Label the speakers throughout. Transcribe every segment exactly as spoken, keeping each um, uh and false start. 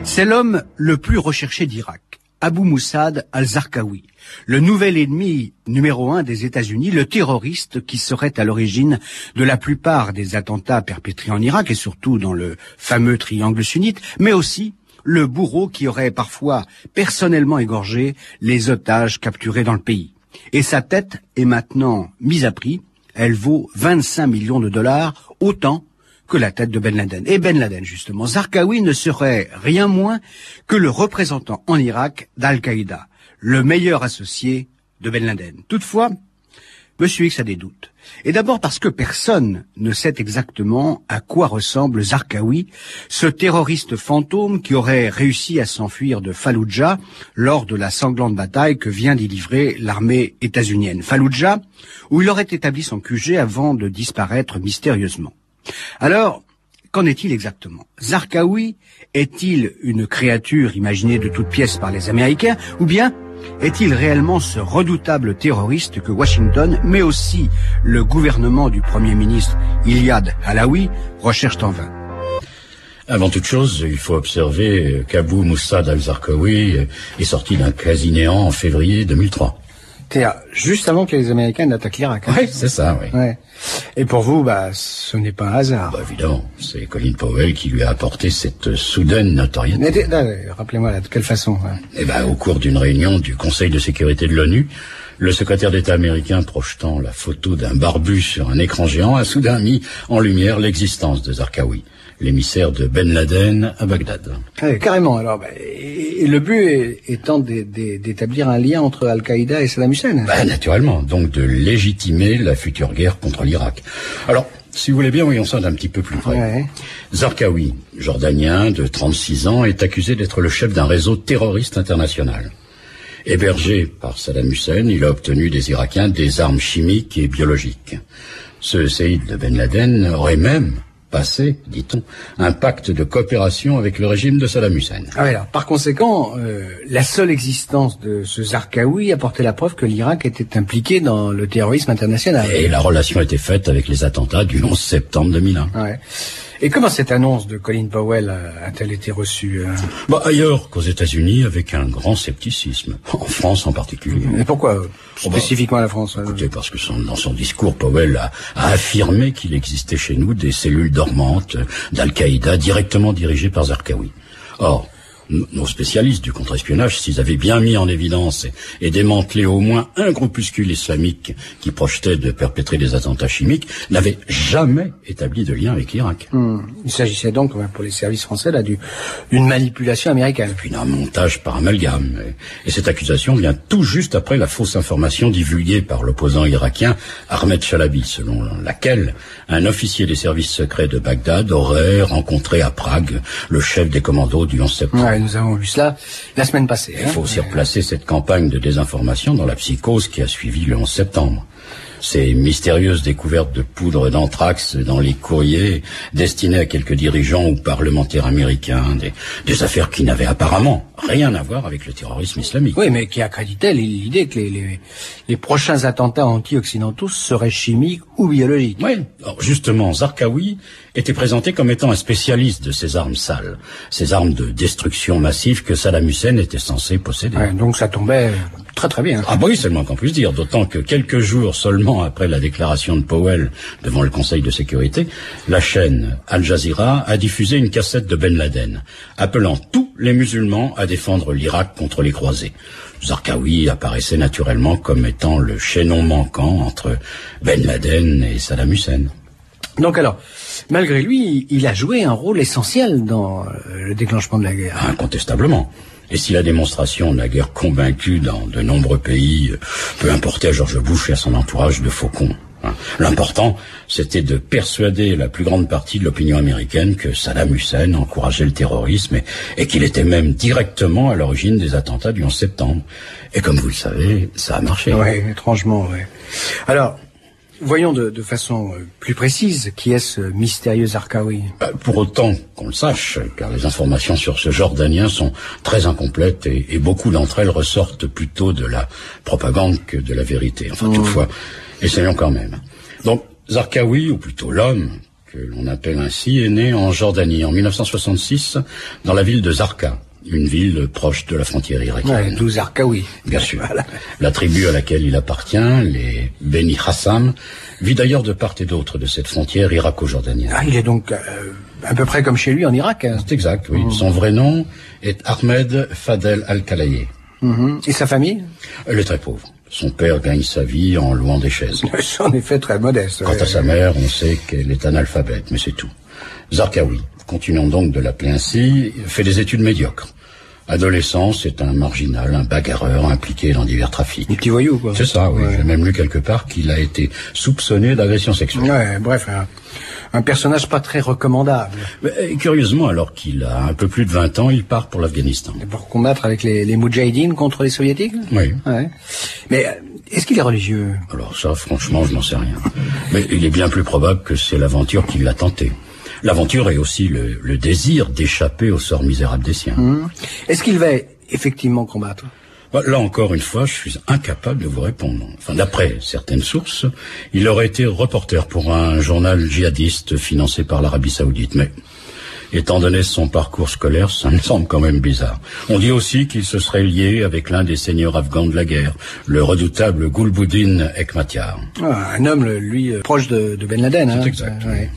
Speaker 1: C'est l'homme le plus recherché d'Irak, Abu Moussad al-Zarqawi, le nouvel ennemi numéro un des États-Unis, le terroriste qui serait à l'origine de la plupart des attentats perpétrés en Irak et surtout dans le fameux triangle sunnite, mais aussi le bourreau qui aurait parfois personnellement égorgé les otages capturés dans le pays. Et sa tête est maintenant mise à prix. Elle vaut vingt-cinq millions de dollars, autant que la tête de Ben Laden. Et Ben Laden, justement, Zarqawi ne serait rien moins que le représentant en Irak d'Al-Qaïda, le meilleur associé de Ben Laden. Toutefois, Monsieur X a des doutes. Et d'abord parce que personne ne sait exactement à quoi ressemble Zarqawi, ce terroriste fantôme qui aurait réussi à s'enfuir de Falloujah lors de la sanglante bataille que vient d'y livrer l'armée états-unienne. Falloujah, où il aurait établi son Q G avant de disparaître mystérieusement. Alors, qu'en est-il exactement? Zarqawi est-il une créature imaginée de toutes pièces par les Américains, ou bien est-il réellement ce redoutable terroriste que Washington, mais aussi le gouvernement du Premier ministre Iyad Allawi, recherchent en vain?
Speaker 2: Avant toute chose, il faut observer qu'Abu Moussad al-Zarqawi est sorti d'un quasi-néant en février deux mille trois.
Speaker 1: C'est-à-dire juste avant que les Américains n'attaquent l'Irak. Hein.
Speaker 2: Oui, c'est ça, oui.
Speaker 1: Ouais. Et pour vous, bah, ce n'est pas un hasard.
Speaker 2: Bah, évidemment, c'est Colin Powell qui lui a apporté cette soudaine notoriété.
Speaker 1: Mais, là, rappelez-moi, là, de quelle façon? Hein.
Speaker 2: Eh ben, au cours d'une réunion du Conseil de sécurité de l'ONU, le secrétaire d'État américain, projetant la photo d'un barbu sur un écran géant, a soudain mis en lumière l'existence de Zarqawi, l'émissaire de Ben Laden à Bagdad.
Speaker 1: Ah, carrément. Alors, bah, et le but est, étant d'établir un lien entre Al-Qaïda et Saddam Hussein.
Speaker 2: Bah, naturellement. Donc de légitimer la future guerre contre l'Irak. Alors, si vous voulez bien, voyons ça d'un petit peu plus près.
Speaker 1: Ouais.
Speaker 2: Zarqawi, jordanien de trente-six ans, est accusé d'être le chef d'un réseau terroriste international. Hébergé par Saddam Hussein, il a obtenu des Irakiens des armes chimiques et biologiques. Ce séide de Ben Laden aurait même passé, dit-on, un pacte de coopération avec le régime de Saddam Hussein.
Speaker 1: Ah oui, alors, par conséquent, euh, la seule existence de ce Zarqawi apportait la preuve que l'Irak était impliqué dans le terrorisme international.
Speaker 2: Et la relation était faite avec les attentats du onze septembre deux mille un.
Speaker 1: Ouais. Et comment cette annonce de Colin Powell a-t-elle été reçue? euh...
Speaker 2: Bah, ailleurs qu'aux États-Unis, avec un grand scepticisme. En France en particulier.
Speaker 1: Mais pourquoi spécifiquement
Speaker 2: oh bah,
Speaker 1: à la France?
Speaker 2: Écoutez, parce que son, dans son discours, Powell a, a affirmé qu'il existait chez nous des cellules dormantes d'Al-Qaïda directement dirigées par Zarqawi. Or, nos spécialistes du contre-espionnage, s'ils avaient bien mis en évidence et, et démantelé au moins un groupuscule islamique qui projetait de perpétrer des attentats chimiques, n'avaient jamais établi de lien avec l'Irak.
Speaker 1: Hmm. Il s'agissait donc, pour les services français, là, du, d'une manipulation américaine.
Speaker 2: Et puis d'un montage par amalgame. Et, et cette accusation vient tout juste après la fausse information divulguée par l'opposant irakien Ahmed Chalabi, selon laquelle un officier des services secrets de Bagdad aurait rencontré à Prague le chef des commandos du onze septembre.
Speaker 1: Ouais, nous avons vu cela la semaine passée.
Speaker 2: Il faut aussi replacer cette campagne de désinformation dans la psychose qui a suivi le onze septembre. Ces mystérieuses découvertes de poudre d'anthrax dans les courriers destinés à quelques dirigeants ou parlementaires américains, des, des affaires qui n'avaient apparemment rien à voir avec le terrorisme islamique.
Speaker 1: Oui, mais qui accréditaient l'idée que les, les, les prochains attentats anti-occidentaux seraient chimiques ou biologiques.
Speaker 2: Oui, alors justement, Zarqawi était présenté comme étant un spécialiste de ces armes sales, ces armes de destruction massive que Saddam Hussein était censé posséder.
Speaker 1: Ouais, donc ça tombait très très bien.
Speaker 2: Ah bah oui, c'est le moins qu'on puisse dire, d'autant que quelques jours seulement après la déclaration de Powell devant le Conseil de sécurité, la chaîne Al Jazeera a diffusé une cassette de Ben Laden, appelant tous les musulmans à défendre l'Irak contre les croisés. Zarqawi apparaissait naturellement comme étant le chaînon manquant entre Ben Laden et Saddam Hussein.
Speaker 1: Donc alors, malgré lui, il a joué un rôle essentiel dans le déclenchement de la guerre.
Speaker 2: Incontestablement. Et si la démonstration de la guerre convaincue dans de nombreux pays peut importer à George Bush et à son entourage de faucons, hein, l'important, c'était de persuader la plus grande partie de l'opinion américaine que Saddam Hussein encourageait le terrorisme et, et qu'il était même directement à l'origine des attentats du onze septembre. Et comme vous le savez, ça a marché.
Speaker 1: Oui, étrangement, oui. Alors, voyons de, de façon plus précise qui est ce mystérieux Zarqawi.
Speaker 2: Pour autant qu'on le sache, car les informations sur ce Jordanien sont très incomplètes et, et beaucoup d'entre elles ressortent plutôt de la propagande que de la vérité. Enfin, mmh. toutefois, essayons quand même. Donc, Zarqawi, ou plutôt l'homme que l'on appelle ainsi, est né en Jordanie en mille neuf cent soixante-six dans la ville de Zarqa, une ville proche de la frontière irakienne.
Speaker 1: Ouais, d'où Zarqawi.
Speaker 2: Bien sûr. Voilà. La tribu à laquelle il appartient, les Beni Hassam, vit d'ailleurs de part et d'autre de cette frontière irako-jordanienne.
Speaker 1: Ah, il est donc euh, à peu près comme chez lui en Irak. Hein.
Speaker 2: C'est exact, oui. Mmh. Son vrai nom est Ahmed Fadel Al-Kalaye.
Speaker 1: Mmh. Et sa famille?
Speaker 2: Elle est très pauvre. Son père gagne sa vie en louant des chaises.
Speaker 1: C'est en effet très modeste.
Speaker 2: Quant à sa mère, on sait qu'elle est analphabète, mais c'est tout. Zarqawi, continuons donc de l'appeler ainsi, fait des études médiocres. Adolescent, c'est un marginal, un bagarreur impliqué dans divers trafics.
Speaker 1: Un petit voyou, quoi.
Speaker 2: C'est ça, oui.
Speaker 1: Ouais.
Speaker 2: J'ai même lu quelque part qu'il a été soupçonné d'agression sexuelle.
Speaker 1: Ouais, bref, un, un personnage pas très recommandable.
Speaker 2: Mais, curieusement, alors qu'il a un peu plus de vingt ans, il part pour l'Afghanistan.
Speaker 1: Et pour combattre avec les, les Moudjahidines contre les Soviétiques?
Speaker 2: Oui.
Speaker 1: Ouais. Mais est-ce qu'il est religieux?
Speaker 2: Alors ça, franchement, je n'en sais rien. Mais il est bien plus probable que c'est l'aventure qui l'a tenté. L'aventure est aussi le, le désir d'échapper au sort misérable des siens.
Speaker 1: Mmh. Est-ce qu'il va effectivement combattre?
Speaker 2: Bah, là encore une fois, je suis incapable de vous répondre. Enfin, d'après certaines sources, il aurait été reporter pour un journal djihadiste financé par l'Arabie Saoudite. Mais, étant donné son parcours scolaire, ça me semble quand même bizarre. On dit aussi qu'il se serait lié avec l'un des seigneurs afghans de la guerre, le redoutable Gulbuddin Hekmatyar.
Speaker 1: Ah, un homme, lui, proche de, de Ben Laden.
Speaker 2: C'est
Speaker 1: hein,
Speaker 2: exact.
Speaker 1: Ça, ouais.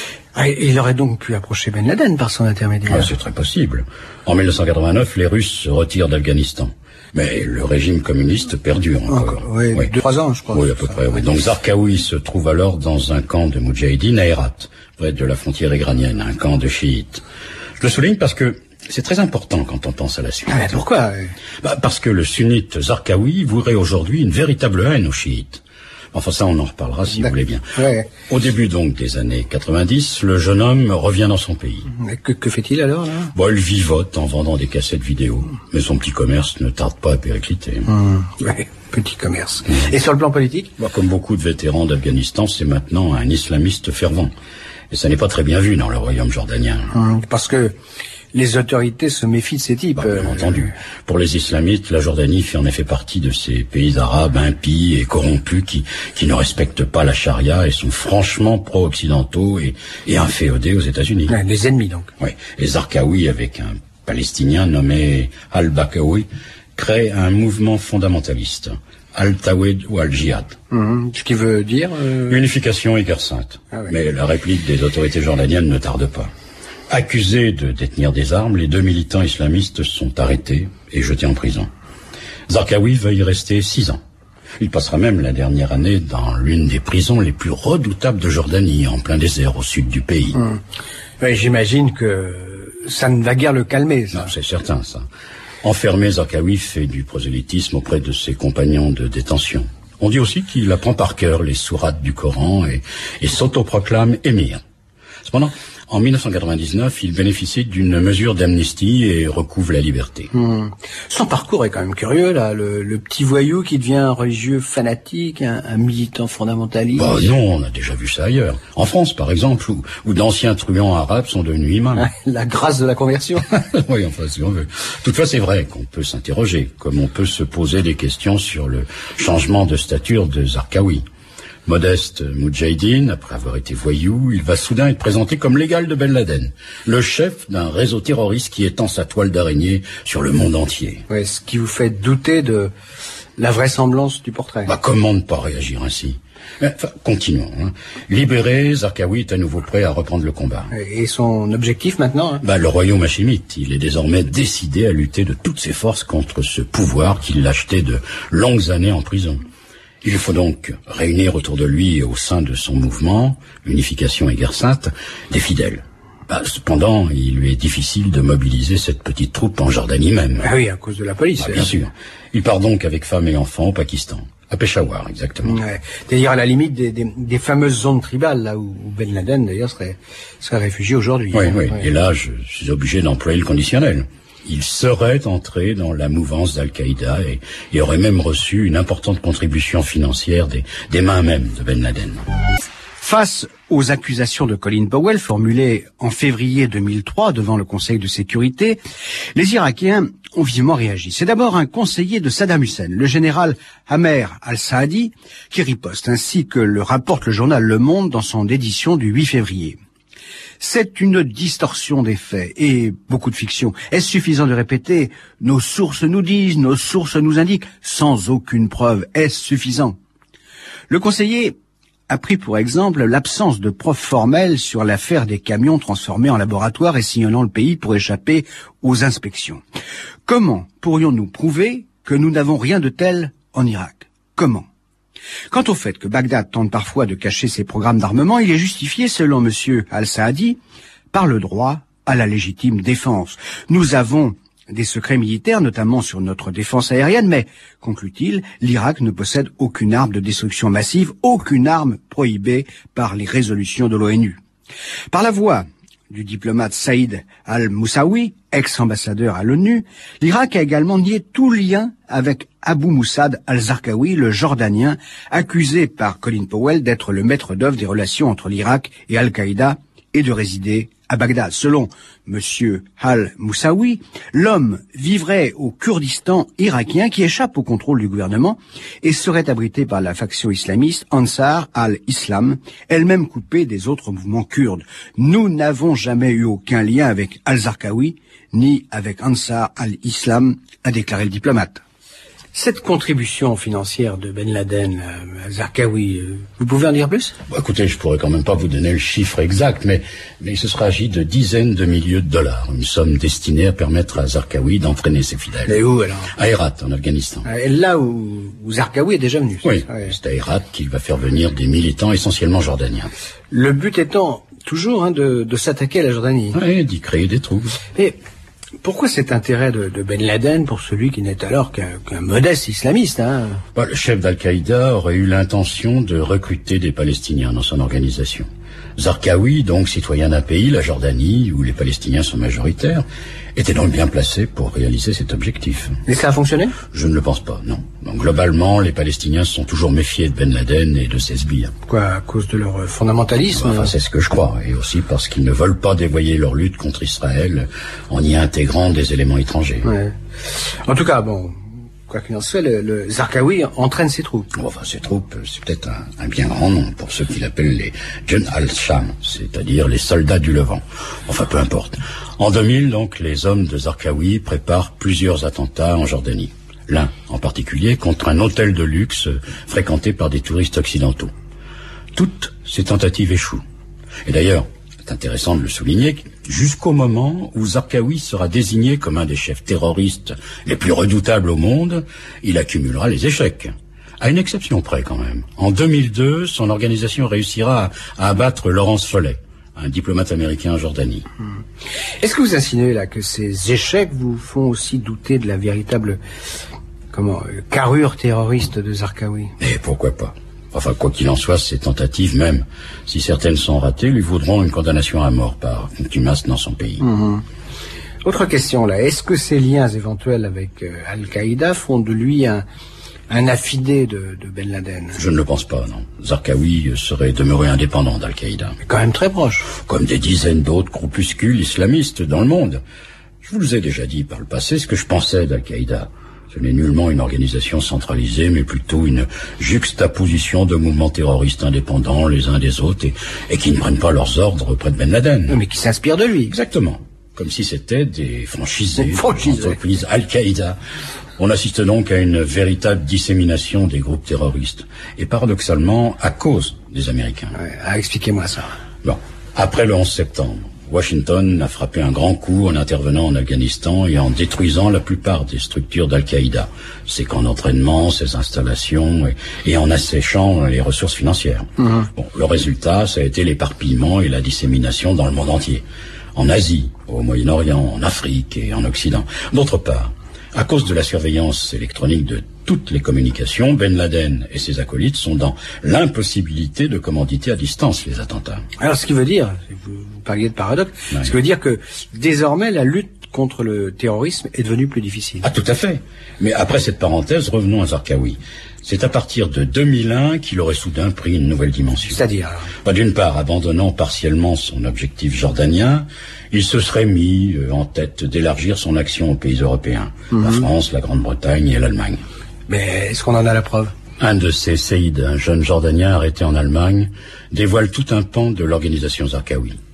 Speaker 1: Il aurait donc pu approcher Ben Laden par son intermédiaire.
Speaker 2: Ah, c'est très possible. En mille neuf cent quatre-vingt-neuf, les Russes se retirent d'Afghanistan. Mais le régime communiste perdure encore.
Speaker 1: encore oui, oui. Deux, trois ans, je crois.
Speaker 2: Oui, à peu près, oui. Donc Zarqawi se trouve alors dans un camp de Moudjahidines à Herat, près de la frontière iranienne, un camp de chiites. Je le souligne parce que c'est très important quand on pense à la suite.
Speaker 1: Ah, mais pourquoi?
Speaker 2: Bah, parce que le sunnite Zarqawi vouerait aujourd'hui une véritable haine aux chiites. Enfin, ça, on en reparlera si vous voulez bien.
Speaker 1: Ouais.
Speaker 2: Au début, donc, des années quatre-vingt-dix, le jeune homme revient dans son pays.
Speaker 1: Mais que, que fait-il alors, là?
Speaker 2: Bon, il vivote en vendant des cassettes vidéo. Mais son petit commerce ne tarde pas à péricliter.
Speaker 1: Mmh. Ouais, petit commerce. Mmh. Et sur le plan politique?
Speaker 2: Bah, comme beaucoup de vétérans d'Afghanistan, c'est maintenant un islamiste fervent. Et ça n'est pas très bien vu dans le royaume jordanien.
Speaker 1: Mmh, parce que les autorités se méfient de ces types.
Speaker 2: Bah, bien euh... entendu. Pour les islamistes, la Jordanie fait en effet partie de ces pays arabes impies et corrompus qui, qui ne respectent pas la charia et sont franchement pro-occidentaux et, et inféodés aux États-Unis.
Speaker 1: Ouais, les ennemis, donc.
Speaker 2: Oui. Et Zarqawi, avec un Palestinien nommé Al-Bakawi, crée un mouvement fondamentaliste. Al-Tawhid ou Al-Jihad.
Speaker 1: Mmh, ce qui veut dire... Euh...
Speaker 2: Unification et guerre sainte. Ah, oui. Mais la réplique des autorités jordaniennes ne tarde pas. Accusés de détenir des armes, les deux militants islamistes sont arrêtés et jetés en prison. Zarqawi va y rester six ans. Il passera même la dernière année dans l'une des prisons les plus redoutables de Jordanie, en plein désert au sud du pays.
Speaker 1: Mmh. Ouais, j'imagine que ça ne va guère le calmer, ça.
Speaker 2: Non, c'est certain, ça. Enfermé, Zarqawi fait du prosélytisme auprès de ses compagnons de détention. On dit aussi qu'il apprend par cœur les sourates du Coran et, et s'autoproclame émir. Cependant, en mille neuf cent quatre-vingt-dix-neuf, il bénéficie d'une mesure d'amnistie et recouvre la liberté.
Speaker 1: Mmh. Son parcours est quand même curieux, là. Le, le petit voyou qui devient un religieux fanatique, un, un militant fondamentaliste.
Speaker 2: Bah non, on a déjà vu ça ailleurs. En France, par exemple, où, où d'anciens truands arabes sont devenus imams.
Speaker 1: La grâce de la conversion.
Speaker 2: Oui, enfin, si on veut. Toutefois, c'est vrai qu'on peut s'interroger, comme on peut se poser des questions sur le changement de stature de Zarqawi. Modeste Moudjahidine, après avoir été voyou, il va soudain être présenté comme l'égal de Ben Laden, le chef d'un réseau terroriste qui étend sa toile d'araignée sur le monde entier.
Speaker 1: Ouais, ce qui vous fait douter de la vraisemblance du portrait.
Speaker 2: Bah, comment ne pas réagir ainsi? Enfin, continuons. Hein. Libéré, Zarqawi est à nouveau prêt à reprendre le combat.
Speaker 1: Et son objectif maintenant hein
Speaker 2: bah, le royaume hachémite. Il est désormais décidé à lutter de toutes ses forces contre ce pouvoir qui l'a jeté de longues années en prison. Il faut donc réunir autour de lui et au sein de son mouvement, Unification et Guerre Sainte, des fidèles. Bah, cependant, il lui est difficile de mobiliser cette petite troupe en Jordanie même.
Speaker 1: Ah oui, à cause de la police.
Speaker 2: Bah, bien sûr. Il part donc avec femme et enfants au Pakistan. À Peshawar, exactement.
Speaker 1: Ouais. C'est-à-dire à la limite des, des, des fameuses zones tribales, là où Ben Laden, d'ailleurs, serait, serait réfugié aujourd'hui.
Speaker 2: Oui,
Speaker 1: hein.
Speaker 2: oui.
Speaker 1: Ouais.
Speaker 2: Et là, je suis obligé d'employer le conditionnel. Il serait entré dans la mouvance d'Al-Qaïda et, et aurait même reçu une importante contribution financière des, des mains mêmes de Ben Laden.
Speaker 1: Face aux accusations de Colin Powell formulées en février deux mille trois devant le Conseil de sécurité, les Irakiens ont vivement réagi. C'est d'abord un conseiller de Saddam Hussein, le général Amer al-Saadi, qui riposte, ainsi que le rapporte le journal Le Monde dans son édition du huit février. C'est une distorsion des faits et beaucoup de fiction. Est-ce suffisant de répéter « nos sources nous disent, nos sources nous indiquent » sans aucune preuve? Est-ce suffisant? Le conseiller a pris pour exemple l'absence de preuves formelles sur l'affaire des camions transformés en laboratoire et sillonnant le pays pour échapper aux inspections. Comment pourrions-nous prouver que nous n'avons rien de tel en Irak? Comment? Quant au fait que Bagdad tente parfois de cacher ses programmes d'armement, il est justifié, selon M. Al-Saadi, par le droit à la légitime défense. Nous avons des secrets militaires, notamment sur notre défense aérienne, mais, conclut-il, l'Irak ne possède aucune arme de destruction massive, aucune arme prohibée par les résolutions de l'ONU. Par la voix du diplomate Saïd al-Moussaoui, ex-ambassadeur à l'ONU, l'Irak a également nié tout lien avec Abu Moussad al-Zarqawi, le Jordanien, accusé par Colin Powell d'être le maître d'œuvre des relations entre l'Irak et Al-Qaïda et de résider à Bagdad. Selon M. al-Moussaoui, l'homme vivrait au Kurdistan irakien qui échappe au contrôle du gouvernement et serait abrité par la faction islamiste Ansar al-Islam, elle-même coupée des autres mouvements kurdes. Nous n'avons jamais eu aucun lien avec al-Zarqawi ni avec Ansar al-Islam, a déclaré le diplomate. Cette contribution financière de Ben Laden à Zarqawi, vous pouvez en dire plus?
Speaker 2: Bon, écoutez, je pourrais quand même pas vous donner le chiffre exact, mais, mais il se sera agi de dizaines de milliers de dollars. Une somme destinée à permettre à Zarqawi d'entraîner ses fidèles.
Speaker 1: Et où alors?
Speaker 2: À Hérat, en Afghanistan.
Speaker 1: Et là où, où Zarqawi est déjà venu.
Speaker 2: Oui, ouais. C'est à Hérat qu'il va faire venir des militants essentiellement jordaniens.
Speaker 1: Le but étant toujours hein, de, de s'attaquer à la Jordanie.
Speaker 2: Oui, d'y créer des troubles.
Speaker 1: Et pourquoi cet intérêt de, de Ben Laden pour celui qui n'est alors qu'un qu'un modeste islamiste hein
Speaker 2: bah, Le chef d'Al-Qaïda aurait eu l'intention de recruter des Palestiniens dans son organisation. Zarqawi, donc citoyen d'un pays, la Jordanie, où les Palestiniens sont majoritaires, était donc bien placé pour réaliser cet objectif.
Speaker 1: Et ça a fonctionné?
Speaker 2: Je ne le pense pas, non. Donc, globalement, les Palestiniens se sont toujours méfiés de Ben Laden et de ses sbires.
Speaker 1: Quoi, à cause de leur fondamentalisme?
Speaker 2: Enfin, c'est ce que je crois, et aussi parce qu'ils ne veulent pas dévoyer leur lutte contre Israël en y intégrant des éléments étrangers.
Speaker 1: Ouais. En tout cas, bon, quoi qu'il en soit, le, le Zarqawi entraîne ses troupes.
Speaker 2: Enfin, ses troupes, c'est peut-être un, un bien grand nom pour ceux qu'il appelle les Jun al-Sham, c'est-à-dire les soldats du Levant. Enfin, peu importe. En deux mille, donc, les hommes de Zarqawi préparent plusieurs attentats en Jordanie. L'un, en particulier, contre un hôtel de luxe fréquenté par des touristes occidentaux. Toutes ces tentatives échouent. Et d'ailleurs, c'est intéressant de le souligner, jusqu'au moment où Zarqawi sera désigné comme un des chefs terroristes les plus redoutables au monde, il accumulera les échecs. À une exception près quand même. En deux mille deux, son organisation réussira à, à abattre Laurence Follet, un diplomate américain en Jordanie.
Speaker 1: Hum. Est-ce que vous insinuez là que ces échecs vous font aussi douter de la véritable comment carrure terroriste de Zarqawi?
Speaker 2: Et pourquoi pas? Enfin, quoi qu'il en soit, ces tentatives, même si certaines sont ratées, lui vaudront une condamnation à mort par contumace dans son pays.
Speaker 1: Mmh. Autre question là, est-ce que ces liens éventuels avec euh, Al-Qaïda font de lui un, un affidé de, de Ben Laden?
Speaker 2: Je ne le pense pas, non. Zarqawi serait demeuré indépendant d'Al-Qaïda.
Speaker 1: Mais quand même très proche.
Speaker 2: Comme des dizaines d'autres groupuscules islamistes dans le monde. Je vous ai déjà dit par le passé ce que je pensais d'Al-Qaïda. Ce n'est nullement une organisation centralisée, mais plutôt une juxtaposition de mouvements terroristes indépendants les uns des autres et, et qui ne prennent pas leurs ordres auprès de Ben Laden.
Speaker 1: Mais qui s'inspirent de lui.
Speaker 2: Exactement. Comme si c'était des franchisés,
Speaker 1: franchisés.
Speaker 2: d'entreprises Al-Qaïda. On assiste donc à une véritable dissémination des groupes terroristes. Et paradoxalement, à cause des Américains.
Speaker 1: Ouais, ah, expliquez-moi ça.
Speaker 2: Bon. Après le onze septembre, Washington a frappé un grand coup en intervenant en Afghanistan et en détruisant la plupart des structures d'Al-Qaïda, ses camps d'entraînement, ses installations et, et en asséchant les ressources financières. Mmh. Bon, le résultat, ça a été l'éparpillement et la dissémination dans le monde entier. En Asie, au Moyen-Orient, en Afrique et en Occident. D'autre part, à cause de la surveillance électronique de toutes les communications, Ben Laden et ses acolytes sont dans l'impossibilité de commanditer à distance les attentats.
Speaker 1: Alors, ce qui veut dire, vous, vous parliez de paradoxe, ouais. Ce qui veut dire que désormais la lutte contre le terrorisme est devenue plus difficile.
Speaker 2: Ah, tout à fait. Mais après cette parenthèse, revenons à Zarqawi. C'est à partir de deux mille un qu'il aurait soudain pris une nouvelle dimension.
Speaker 1: C'est-à-dire
Speaker 2: bah, d'une part, abandonnant partiellement son objectif jordanien, il se serait mis euh, en tête d'élargir son action aux pays européens, mm-hmm. la France, la Grande-Bretagne et l'Allemagne.
Speaker 1: Mais est-ce qu'on en a la preuve?
Speaker 2: Un de ces séides, un jeune Jordanien arrêté en Allemagne, dévoile tout un pan de l'organisation Zarqawi.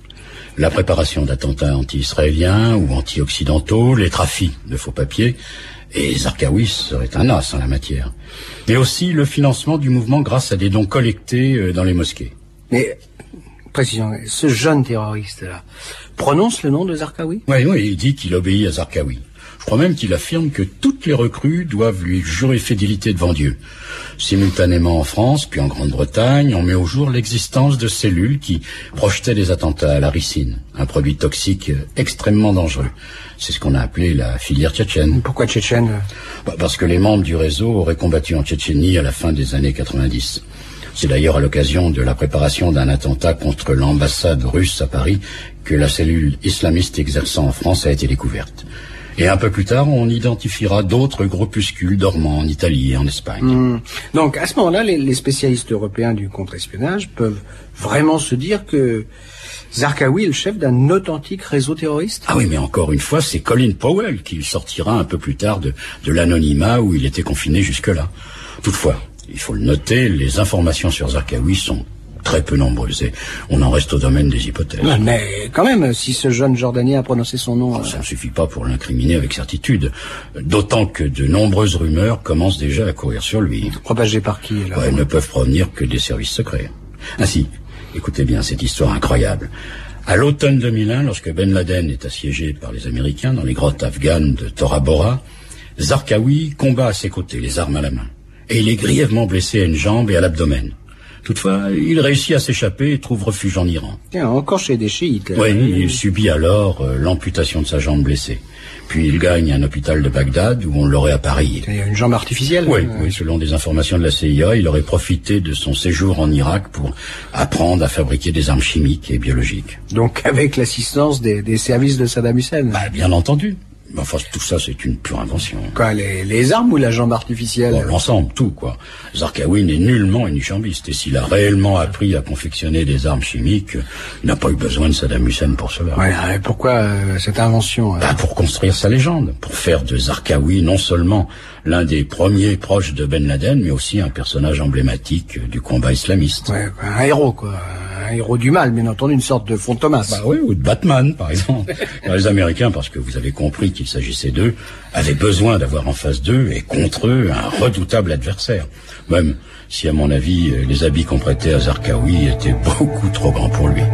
Speaker 2: La préparation d'attentats anti-israéliens ou anti-occidentaux, les trafics de faux papiers, et Zarqawi serait un as en la matière. Mais aussi le financement du mouvement grâce à des dons collectés dans les mosquées.
Speaker 1: Mais, précision, ce jeune terroriste-là prononce le nom de Zarqawi ?
Speaker 2: Oui, oui, il dit qu'il obéit à Zarqawi. Je crois même qu'il affirme que toutes les recrues doivent lui jurer fidélité devant Dieu. Simultanément en France, puis en Grande-Bretagne, on met au jour l'existence de cellules qui projetaient des attentats à la ricine, un produit toxique extrêmement dangereux. C'est ce qu'on a appelé la filière tchétchène.
Speaker 1: Pourquoi tchétchène ?
Speaker 2: Bah, parce que les membres du réseau auraient combattu en Tchétchénie à la fin des années quatre-vingt-dix. C'est d'ailleurs à l'occasion de la préparation d'un attentat contre l'ambassade russe à Paris que la cellule islamiste exerçant en France a été découverte. Et un peu plus tard, on identifiera d'autres groupuscules dormants en Italie et en Espagne.
Speaker 1: Mmh. Donc, à ce moment-là, les, les spécialistes européens du contre-espionnage peuvent vraiment se dire que Zarqawi est le chef d'un authentique réseau terroriste ?
Speaker 2: Ah oui, mais encore une fois, c'est Colin Powell qui sortira un peu plus tard de, de l'anonymat où il était confiné jusque-là. Toutefois, il faut le noter, les informations sur Zarqawi sont très peu nombreuses et on en reste au domaine des hypothèses.
Speaker 1: Mais quand même, si ce jeune Jordanien a prononcé son nom...
Speaker 2: Oh, ça ne suffit pas pour l'incriminer avec certitude. D'autant que de nombreuses rumeurs commencent déjà à courir sur lui.
Speaker 1: Propagées par qui, là ?
Speaker 2: Ouais, elles ne peuvent provenir que des services secrets. Ainsi, écoutez bien cette histoire incroyable. À l'automne deux mille un, lorsque Ben Laden est assiégé par les Américains dans les grottes afghanes de Tora Bora, Zarqawi combat à ses côtés, les armes à la main. Et il est grièvement blessé à une jambe et à l'abdomen. Toutefois, il réussit à s'échapper et trouve refuge en Iran.
Speaker 1: Tiens, encore chez des chiites.
Speaker 2: Oui, il subit alors euh, l'amputation de sa jambe blessée. Puis il gagne un hôpital de Bagdad où on l'aurait appareillé.
Speaker 1: Il y a une jambe artificielle ?
Speaker 2: Oui, euh... oui, selon des informations de la C I A, il aurait profité de son séjour en Irak pour apprendre à fabriquer des armes chimiques et biologiques.
Speaker 1: Donc avec l'assistance des, des services de Saddam Hussein ?
Speaker 2: Bah, bien entendu. Enfin, tout ça, c'est une pure invention.
Speaker 1: Quoi, les, les armes ou la jambe artificielle ?
Speaker 2: Bon, l'ensemble, tout, quoi. Zarqawi n'est nullement unijambiste, et s'il a réellement appris à confectionner des armes chimiques, il n'a pas eu besoin de Saddam Hussein pour cela.
Speaker 1: Ouais, pourquoi euh, cette invention euh...
Speaker 2: bah, Pour construire sa légende, pour faire de Zarqawi non seulement l'un des premiers proches de Ben Laden, mais aussi un personnage emblématique du combat islamiste.
Speaker 1: Ouais, un héros, quoi. Un héros du mal, bien entendu, une sorte de Fantômas.
Speaker 2: Bah oui, ou de Batman, par exemple. Les Américains, parce que vous avez compris qu'il s'agissait d'eux, avaient besoin d'avoir en face d'eux et contre eux un redoutable adversaire. Même si, à mon avis, les habits qu'on prêtait à Zarqawi étaient beaucoup trop grands pour lui.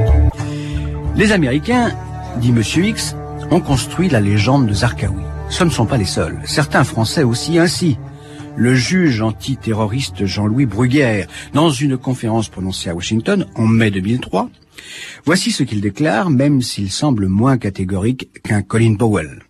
Speaker 1: Les Américains, dit Monsieur X, ont construit la légende de Zarqawi. Ce ne sont pas les seuls. Certains Français aussi ainsi. Le juge antiterroriste Jean-Louis Bruguière, dans une conférence prononcée à Washington en mai deux mille trois, voici ce qu'il déclare, même s'il semble moins catégorique qu'un Colin Powell.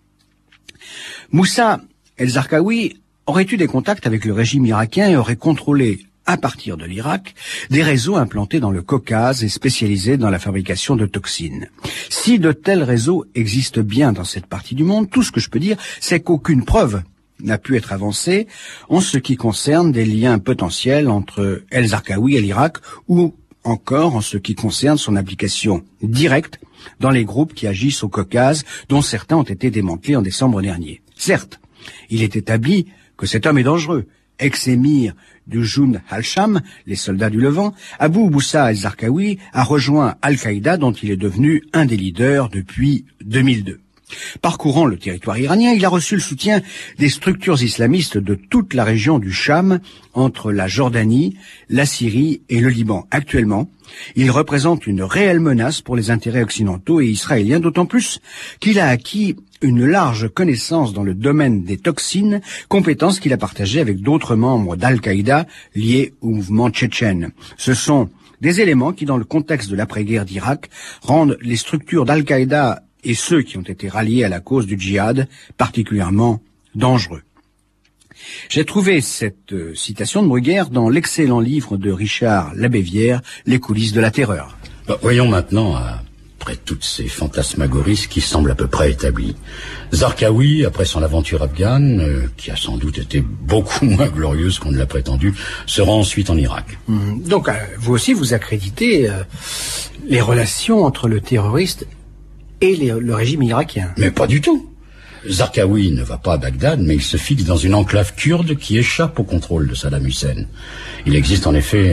Speaker 1: Moussa el-Zarqawi aurait eu des contacts avec le régime irakien et aurait contrôlé, à partir de l'Irak, des réseaux implantés dans le Caucase et spécialisés dans la fabrication de toxines. Si de tels réseaux existent bien dans cette partie du monde, tout ce que je peux dire, c'est qu'aucune preuve n'a pu être avancé en ce qui concerne des liens potentiels entre el-Zarqawi et l'Irak ou encore en ce qui concerne son application directe dans les groupes qui agissent au Caucase, dont certains ont été démantelés en décembre dernier. Certes, il est établi que cet homme est dangereux. Ex-émir du Jund al-Sham, les soldats du Levant, Abou Moussa el-Zarqawi a rejoint Al-Qaïda dont il est devenu un des leaders depuis deux mille deux. Parcourant le territoire iranien, il a reçu le soutien des structures islamistes de toute la région du Cham, entre la Jordanie, la Syrie et le Liban. Actuellement, il représente une réelle menace pour les intérêts occidentaux et israéliens, d'autant plus qu'il a acquis une large connaissance dans le domaine des toxines, compétence qu'il a partagée avec d'autres membres d'Al-Qaïda liés au mouvement tchétchène. Ce sont des éléments qui, dans le contexte de l'après-guerre d'Irak, rendent les structures d'Al-Qaïda et ceux qui ont été ralliés à la cause du djihad particulièrement dangereux. J'ai trouvé cette euh, citation de Bruguière dans l'excellent livre de Richard Labévière, Les coulisses de la terreur.
Speaker 2: Bah, voyons maintenant, après toutes ces fantasmagories qui semblent à peu près établies, Zarqawi, après son aventure afghane, euh, qui a sans doute été beaucoup moins glorieuse qu'on ne l'a prétendu, se rend ensuite en Irak.
Speaker 1: Mmh. Donc, euh, vous aussi, vous accréditez euh, les relations entre le terroriste et les, le régime irakien.
Speaker 2: Mais pas du tout. Zarqawi ne va pas à Bagdad, mais il se fixe dans une enclave kurde qui échappe au contrôle de Saddam Hussein. Il existe en effet un,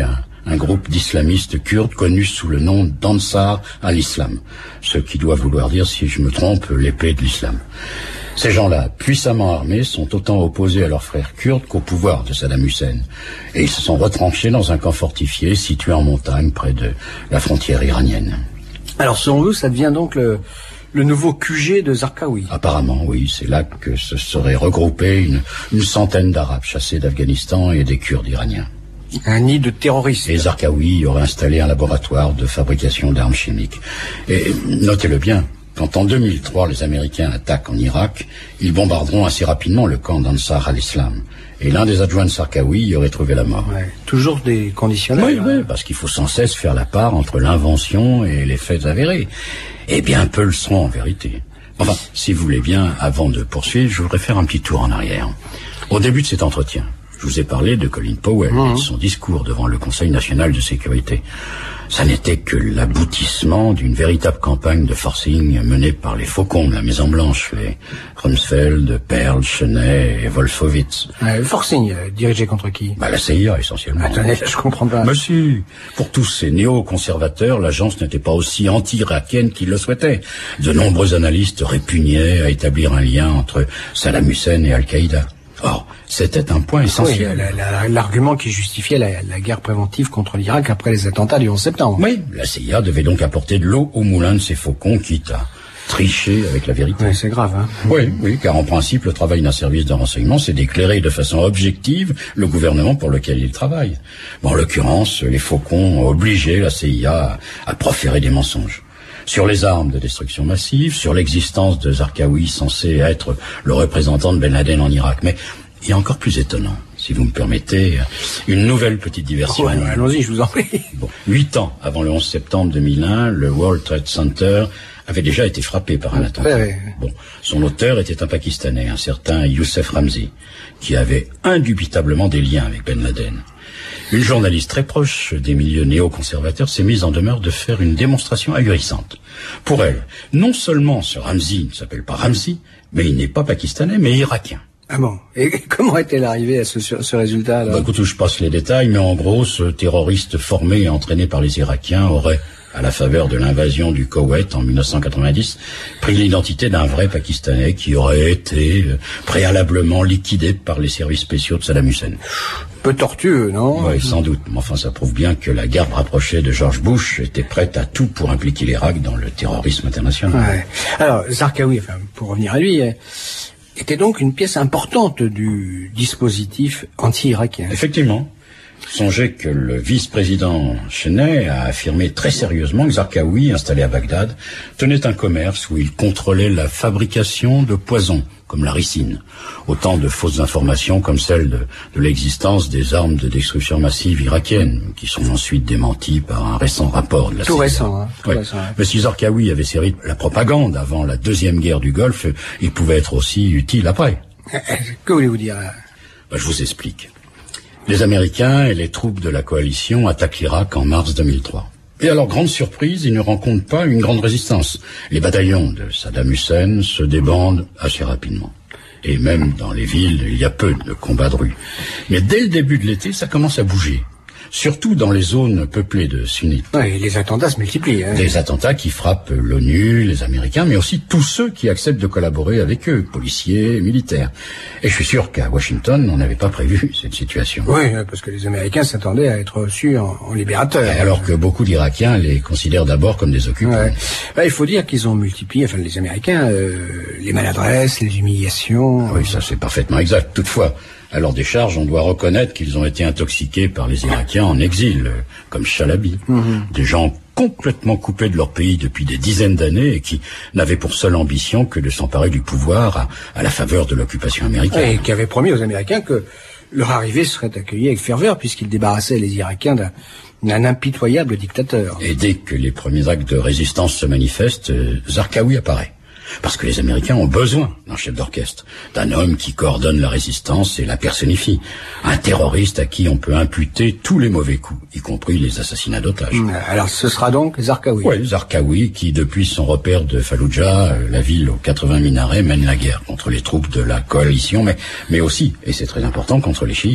Speaker 2: un groupe d'islamistes kurdes connus sous le nom d'Ansar al-Islam, ce qui doit vouloir dire, si je me trompe, l'épée de l'islam. Ces gens-là, puissamment armés, sont autant opposés à leurs frères kurdes qu'au pouvoir de Saddam Hussein. Et ils se sont retranchés dans un camp fortifié situé en montagne près de la frontière iranienne.
Speaker 1: Alors, selon vous, ça devient donc le, le nouveau Q G de Zarqawi?
Speaker 2: Apparemment, oui. C'est là que se seraient regroupés une, une centaine d'Arabes chassés d'Afghanistan et des Kurdes iraniens.
Speaker 1: Un nid de terroristes.
Speaker 2: Et Zarqawi aurait installé un laboratoire de fabrication d'armes chimiques. Et notez-le bien, quand en deux mille trois les Américains attaquent en Irak, ils bombarderont assez rapidement le camp d'Ansar al-Islam. Et l'un des adjoints de Zarqawi y aurait trouvé la mort.
Speaker 1: Ouais, toujours des conditionnels.
Speaker 2: Oui, oui, parce qu'il faut sans cesse faire la part entre l'invention et les faits avérés. Et bien peu le sont en vérité. Enfin, si vous voulez bien, avant de poursuivre, je voudrais faire un petit tour en arrière. Au début de cet entretien, je vous ai parlé de Colin Powell mmh. et de son discours devant le Conseil national de sécurité. Ça n'était que l'aboutissement d'une véritable campagne de forcing menée par les faucons de la Maison-Blanche, les Rumsfeld, Perl, Cheney et Wolfowitz.
Speaker 1: Euh, forcing, euh, dirigé contre qui?
Speaker 2: Bah, la C I A, essentiellement.
Speaker 1: Attendez, je comprends pas.
Speaker 2: Mais si, pour tous ces néo-conservateurs, l'agence n'était pas aussi anti-irakienne qu'ils le souhaitaient. De nombreux analystes répugnaient à établir un lien entre Saddam Hussein et Al-Qaïda. Or, c'était un point essentiel.
Speaker 1: Oui, la, la, l'argument qui justifiait la, la guerre préventive contre l'Irak après les attentats du onze septembre.
Speaker 2: Oui, la C I A devait donc apporter de l'eau au moulin de ces faucons, quitte à tricher avec la vérité.
Speaker 1: Oui, c'est grave, hein.
Speaker 2: Oui, oui, car en principe, le travail d'un service de renseignement, c'est d'éclairer de façon objective le gouvernement pour lequel il travaille. Bon, en l'occurrence, les faucons ont obligé la C I A à, à proférer des mensonges. Sur les armes de destruction massive, sur l'existence de Zarqawi censé être le représentant de Ben Laden en Irak. Mais il y a encore plus étonnant, si vous me permettez, une nouvelle petite diversion.
Speaker 1: Ouais, allons-y, je vous en prie.
Speaker 2: Bon, huit ans avant le onze septembre deux mille un, le World Trade Center avait déjà été frappé par un attentat.
Speaker 1: Ouais, ouais.
Speaker 2: Bon, son auteur était un Pakistanais, un certain Youssef Ramzi, qui avait indubitablement des liens avec Ben Laden. Une journaliste très proche des milieux néoconservateurs s'est mise en demeure de faire une démonstration ahurissante. Pour elle, non seulement ce Ramzi ne s'appelle pas Ramzi, mais il n'est pas pakistanais, mais irakien.
Speaker 1: Ah bon? Et comment est-elle arrivée à ce, ce résultat alors?
Speaker 2: Bah, écoute, je passe les détails, mais en gros, ce terroriste formé et entraîné par les Irakiens aurait, à la faveur de l'invasion du Koweït en mille neuf cent quatre-vingt-dix, pris l'identité d'un vrai Pakistanais qui aurait été préalablement liquidé par les services spéciaux de Saddam Hussein.
Speaker 1: Peu tortueux, non?
Speaker 2: Oui, sans doute. Mais enfin, ça prouve bien que la garde rapprochée de George Bush était prête à tout pour impliquer l'Irak dans le terrorisme international.
Speaker 1: Ouais. Alors, Zarqawi, enfin, pour revenir à lui, était donc une pièce importante du dispositif anti-irakien.
Speaker 2: Effectivement. Songez que le vice-président Cheney a affirmé très sérieusement que Zarqawi, installé à Bagdad, tenait un commerce où il contrôlait la fabrication de poisons, comme la ricine. Autant de fausses informations comme celle de, de l'existence des armes de destruction massive irakiennes, qui sont ensuite démenties par un récent rapport de la C I A.
Speaker 1: Tout récent, hein. Tout
Speaker 2: ouais.
Speaker 1: récent, hein.
Speaker 2: Mais si Zarqawi avait servi la propagande avant la deuxième guerre du Golfe, il pouvait être aussi utile après.
Speaker 1: Que voulez-vous dire?
Speaker 2: Ben, je vous explique. Les Américains et les troupes de la coalition attaquent l'Irak en mars deux mille trois. Et à leur grande surprise, ils ne rencontrent pas une grande résistance. Les bataillons de Saddam Hussein se débandent assez rapidement. Et même dans les villes, il y a peu de combats de rue. Mais dès le début de l'été, ça commence à bouger. Surtout dans les zones peuplées de sunnites.
Speaker 1: Oui, les attentats se multiplient. Hein.
Speaker 2: Des attentats qui frappent l'ONU, les Américains, mais aussi tous ceux qui acceptent de collaborer avec eux, policiers, militaires. Et je suis sûr qu'à Washington, on n'avait pas prévu cette situation.
Speaker 1: Oui, parce que les Américains s'attendaient à être reçus en, en libérateurs.
Speaker 2: Alors que beaucoup d'Irakiens les considèrent d'abord comme des occupants.
Speaker 1: Ouais. Ouais, il faut dire qu'ils ont multiplié, enfin les Américains, euh, les maladresses, les humiliations.
Speaker 2: Oui, ça c'est parfaitement exact. Toutefois, à leur décharge, on doit reconnaître qu'ils ont été intoxiqués par les Irakiens en exil, comme Chalabi. Mm-hmm. Des gens complètement coupés de leur pays depuis des dizaines d'années et qui n'avaient pour seule ambition que de s'emparer du pouvoir à, à la faveur de l'occupation américaine.
Speaker 1: Et qui avaient promis aux Américains que leur arrivée serait accueillie avec ferveur puisqu'ils débarrassaient les Irakiens d'un, d'un impitoyable dictateur.
Speaker 2: Et dès que les premiers actes de résistance se manifestent, Zarqawi apparaît. Parce que les Américains ont besoin d'un chef d'orchestre, d'un homme qui coordonne la résistance et la personnifie, un terroriste à qui on peut imputer tous les mauvais coups, y compris les assassinats d'otages.
Speaker 1: Alors ce sera donc Zarqawi.
Speaker 2: Oui, Zarqawi qui, depuis son repère de Fallujah, la ville aux quatre-vingts minarets, mène la guerre contre les troupes de la coalition, mais, mais aussi, et c'est très important, contre les chiites.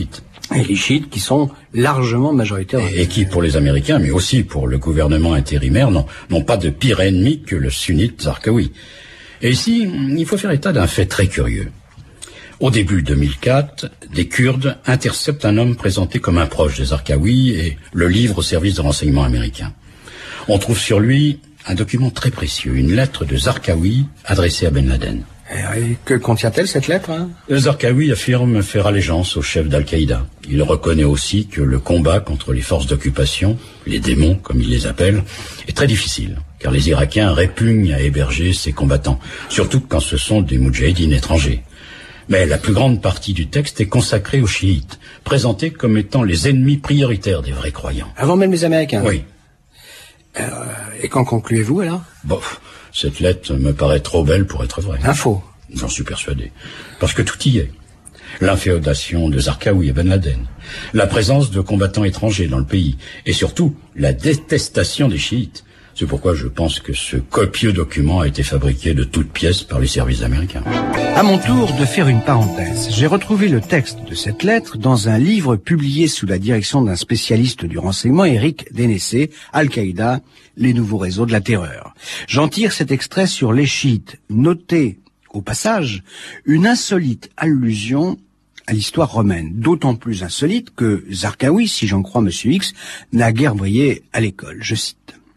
Speaker 1: Et les chiites qui sont largement majoritaires.
Speaker 2: Et, et qui, pour les Américains, mais aussi pour le gouvernement intérimaire, n'ont, n'ont pas de pire ennemi que le sunnite Zarqawi. Et ici, il faut faire état d'un fait très curieux. Au début deux mille quatre, des Kurdes interceptent un homme présenté comme un proche des Zarqawi et le livrent au service de renseignement américain. On trouve sur lui un document très précieux, une lettre de Zarqawi adressée à Ben Laden.
Speaker 1: Et que contient-elle, cette lettre hein
Speaker 2: Zarqawi affirme faire allégeance au chef d'Al-Qaïda. Il reconnaît aussi que le combat contre les forces d'occupation, les démons comme il les appelle, est très difficile, car les Irakiens répugnent à héberger ces combattants, surtout quand ce sont des moudjahidines étrangers. Mais la plus grande partie du texte est consacrée aux chiites, présentés comme étant les ennemis prioritaires des vrais croyants.
Speaker 1: Avant même les Américains?
Speaker 2: Oui.
Speaker 1: Euh, et qu'en concluez-vous alors?
Speaker 2: Bon, cette lettre me paraît trop belle pour être vraie.
Speaker 1: Info.
Speaker 2: J'en suis persuadé. Parce que tout y est. L'inféodation de Zarqawi et Ben Laden, la présence de combattants étrangers dans le pays, et surtout la détestation des chiites. C'est pourquoi je pense que ce copieux document a été fabriqué de toutes pièces par les services américains.
Speaker 1: À mon tour de faire une parenthèse, j'ai retrouvé le texte de cette lettre dans un livre publié sous la direction d'un spécialiste du renseignement, Eric Dénessé, Al-Qaïda, les nouveaux réseaux de la terreur. J'en tire cet extrait sur les chiites. Notez, au passage, une insolite allusion à l'histoire romaine, d'autant plus insolite que Zarqawi, si j'en crois Monsieur X, n'a guère brillé à l'école. Je cite.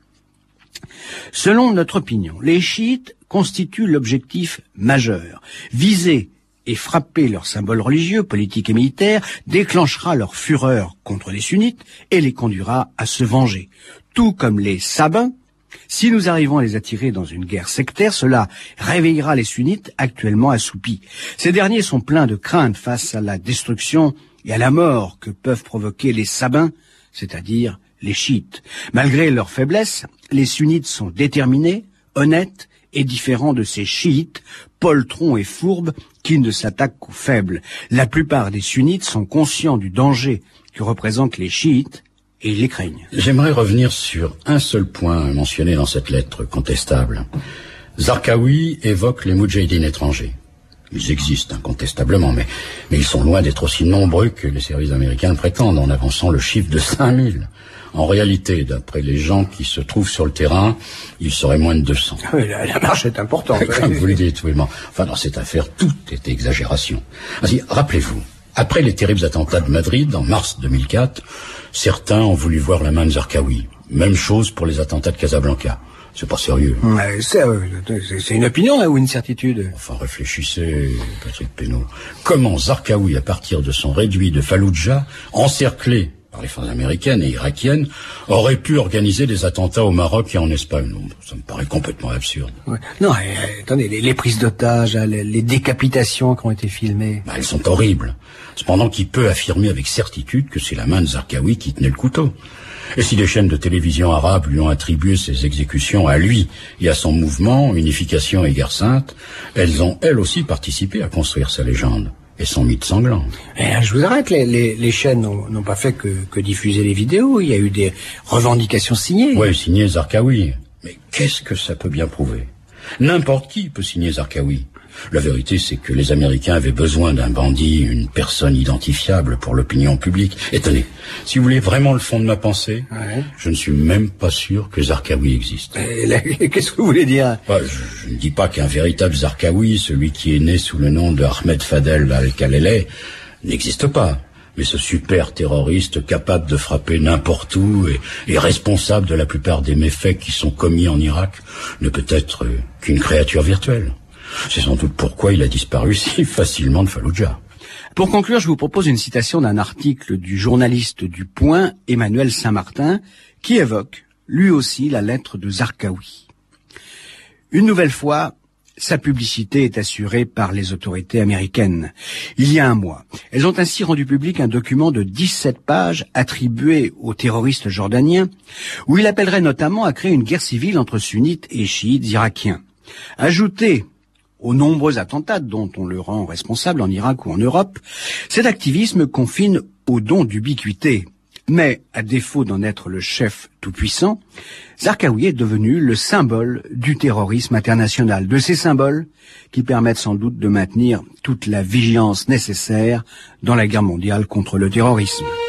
Speaker 1: Selon notre opinion, les chiites constituent l'objectif majeur. Viser et frapper leurs symboles religieux, politiques et militaires déclenchera leur fureur contre les sunnites et les conduira à se venger. Tout comme les sabins, si nous arrivons à les attirer dans une guerre sectaire, cela réveillera les sunnites actuellement assoupis. Ces derniers sont pleins de crainte face à la destruction et à la mort que peuvent provoquer les sabins, c'est-à-dire les chiites. Malgré leur faiblesse, les sunnites sont déterminés, honnêtes et différents de ces chiites, poltrons et fourbes, qui ne s'attaquent qu'aux faibles. La plupart des sunnites sont conscients du danger que représentent les chiites et ils les craignent.
Speaker 2: J'aimerais revenir sur un seul point mentionné dans cette lettre contestable. Zarqawi évoque les moudjahidines étrangers. Ils existent incontestablement, mais, mais ils sont loin d'être aussi nombreux que les services américains le prétendent, en avançant le chiffre de cinq mille. En réalité, d'après les gens qui se trouvent sur le terrain, il serait moins de deux cents.
Speaker 1: Oui, la, la marche est importante.
Speaker 2: Comme vous le dites, oui, mais enfin, dans cette affaire, tout est exagération. Ainsi, rappelez-vous, après les terribles attentats de Madrid, en mars deux mille quatre, certains ont voulu voir la main de Zarqawi. Même chose pour les attentats de Casablanca. C'est pas sérieux.
Speaker 1: Ouais, c'est, c'est une opinion hein, ou une certitude?
Speaker 2: Enfin, réfléchissez, Patrick Pénaud. Comment Zarqawi, à partir de son réduit de Fallujah, encerclé par les forces américaines et irakiennes, aurait pu organiser des attentats au Maroc et en Espagne? Non, ça me paraît complètement absurde.
Speaker 1: Ouais. Non, euh, attendez, les, les prises d'otages, les, les décapitations qui ont été filmées...
Speaker 2: Bah, elles sont horribles. Cependant, qui peut affirmer avec certitude que c'est la main de Zarqawi qui tenait le couteau? Et si les chaînes de télévision arabes lui ont attribué ces exécutions à lui et à son mouvement, Unification et Guerre Sainte, elles ont elles aussi participé à construire sa légende et son mythe sanglant.
Speaker 1: Eh, je vous arrête, les, les, les chaînes n'ont, n'ont pas fait que, que diffuser les vidéos, il y a eu des revendications signées.
Speaker 2: Oui, signées Zarqawi. Mais qu'est-ce que ça peut bien prouver? N'importe qui peut signer Zarqawi. La vérité, c'est que les Américains avaient besoin d'un bandit, une personne identifiable pour l'opinion publique. Et tenez, si vous voulez vraiment le fond de ma pensée, ouais. Je ne suis même pas sûr que Zarqawi existe.
Speaker 1: Et là, qu'est-ce que vous voulez dire?
Speaker 2: Bah, je, je ne dis pas qu'un véritable Zarqawi, celui qui est né sous le nom de Ahmed Fadel al-Khalili, n'existe pas. Mais ce super terroriste capable de frapper n'importe où et, et responsable de la plupart des méfaits qui sont commis en Irak ne peut être qu'une créature virtuelle. C'est sans doute pourquoi il a disparu si facilement de Fallujah.
Speaker 1: Pour conclure, je vous propose une citation d'un article du journaliste du Point, Emmanuel Saint-Martin, qui évoque, lui aussi, la lettre de Zarqawi. Une nouvelle fois, sa publicité est assurée par les autorités américaines. Il y a un mois, elles ont ainsi rendu public un document de dix-sept pages attribué au terroriste jordanien, où il appellerait notamment à créer une guerre civile entre sunnites et chiites irakiens. Ajouté aux nombreux attentats dont on le rend responsable en Irak ou en Europe, cet activisme confine au don d'ubiquité. Mais, à défaut d'en être le chef tout-puissant, Zarqawi est devenu le symbole du terrorisme international, de ces symboles qui permettent sans doute de maintenir toute la vigilance nécessaire dans la guerre mondiale contre le terrorisme.